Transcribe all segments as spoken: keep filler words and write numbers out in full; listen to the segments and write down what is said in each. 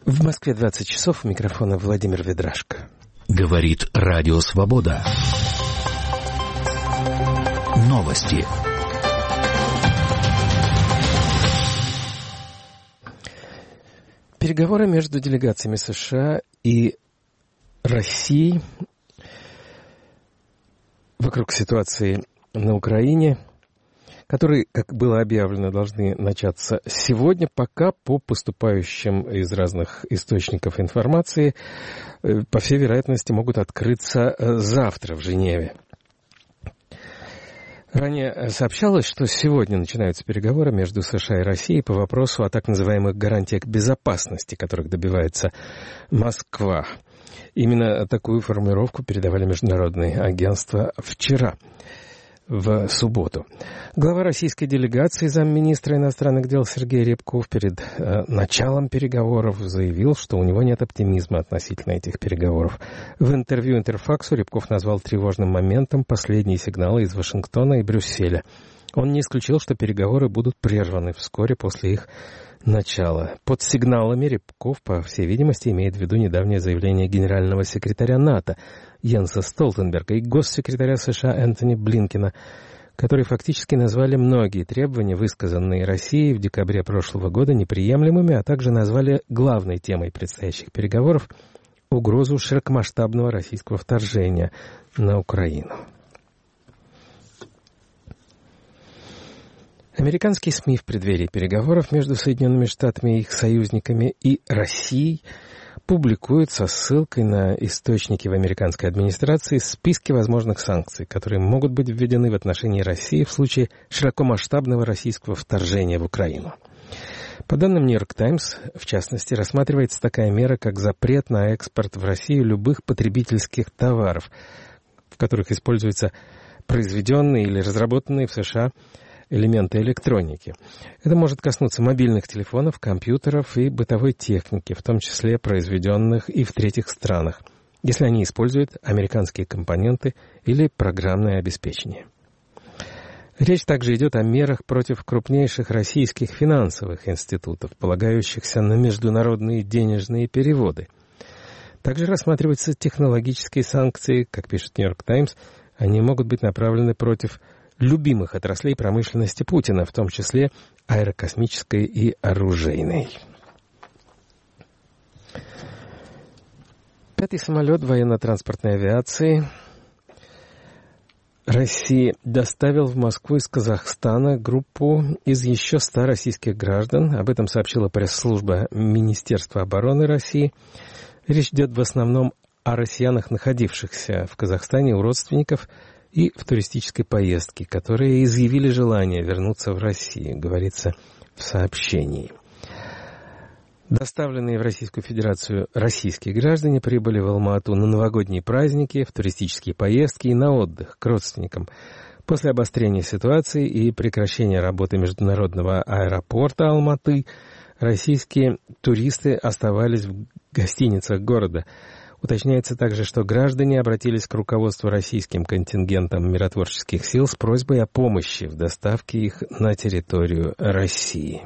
В Москве двадцать часов, у микрофона Владимир Ведрашко. Говорит Радио Свобода. Новости. Переговоры между делегациями США и России вокруг ситуации на Украине, которые, как было объявлено, должны начаться сегодня, пока по поступающим из разных источников информации, по всей вероятности, могут открыться завтра в Женеве. Ранее сообщалось, что сегодня начинаются переговоры между США и Россией по вопросу о так называемых гарантиях безопасности, которых добивается Москва. Именно такую формулировку передавали международные агентства вчера, в субботу. Глава российской делегации, замминистра иностранных дел Сергей Рябков перед э, началом переговоров заявил, что у него нет оптимизма относительно этих переговоров. В интервью Интерфаксу Рябков назвал тревожным моментом последние сигналы из Вашингтона и Брюсселя. Он не исключил, что переговоры будут прерваны вскоре после их начала. Под сигналами Рябков, по всей видимости, имеет в виду недавнее заявление генерального секретаря НАТО Йенса Столтенберга и госсекретаря США Энтони Блинкена, которые фактически назвали многие требования, высказанные Россией в декабре прошлого года, неприемлемыми, а также назвали главной темой предстоящих переговоров угрозу широкомасштабного российского вторжения на Украину. Американские СМИ в преддверии переговоров между Соединенными Штатами и их союзниками и Россией публикуют со ссылкой на источники в американской администрации списки возможных санкций, которые могут быть введены в отношении России в случае широкомасштабного российского вторжения в Украину. По данным «Нью-Йорк Таймс», в частности, рассматривается такая мера, как запрет на экспорт в Россию любых потребительских товаров, в которых используются произведенные или разработанные в США элементы электроники. Это может коснуться мобильных телефонов, компьютеров и бытовой техники, в том числе произведенных и в третьих странах, если они используют американские компоненты или программное обеспечение. Речь также идет о мерах против крупнейших российских финансовых институтов, полагающихся на международные денежные переводы. Также рассматриваются технологические санкции, как пишет «Нью-Йорк Таймс», они могут быть направлены против любимых отраслей промышленности Путина, в том числе аэрокосмической и оружейной. Пятый самолет военно-транспортной авиации России доставил в Москву из Казахстана группу из еще ста российских граждан. Об этом сообщила пресс-служба Министерства обороны России. Речь идет в основном о россиянах, находившихся в Казахстане у родственников и в туристической поездке, которые изъявили желание вернуться в Россию, говорится в сообщении. Доставленные в Российскую Федерацию российские граждане прибыли в Алма-Ату на новогодние праздники, в туристические поездки и на отдых к родственникам. После обострения ситуации и прекращения работы международного аэропорта Алматы российские туристы оставались в гостиницах города. Уточняется также, что граждане обратились к руководству российским контингентом миротворческих сил с просьбой о помощи в доставке их на территорию России.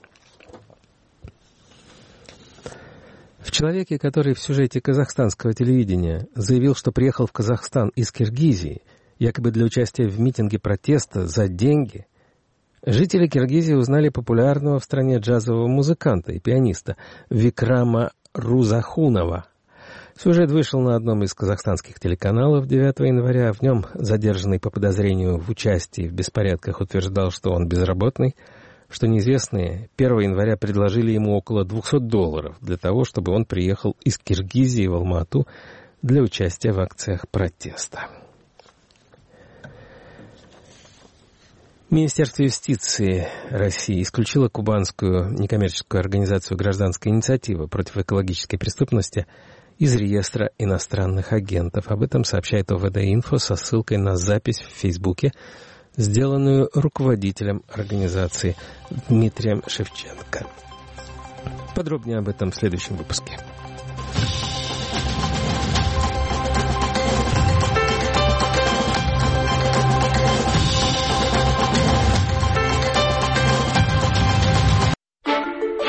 В человеке, который в сюжете казахстанского телевидения заявил, что приехал в Казахстан из Киргизии, якобы для участия в митинге протеста за деньги, жители Киргизии узнали популярного в стране джазового музыканта и пианиста Викрама Рузахунова. Сюжет вышел на одном из казахстанских телеканалов девятого января. В нем задержанный по подозрению в участии в беспорядках утверждал, что он безработный, что неизвестные первого января предложили ему около двухсот долларов для того, чтобы он приехал из Киргизии в Алма-Ату для участия в акциях протеста. Министерство юстиции России исключило кубанскую некоммерческую организацию «Гражданская инициатива против экологической преступности» из реестра иностранных агентов. Об этом сообщает О В Д-Инфо со ссылкой на запись в Фейсбуке, сделанную руководителем организации Дмитрием Шевченко. Подробнее об этом в следующем выпуске.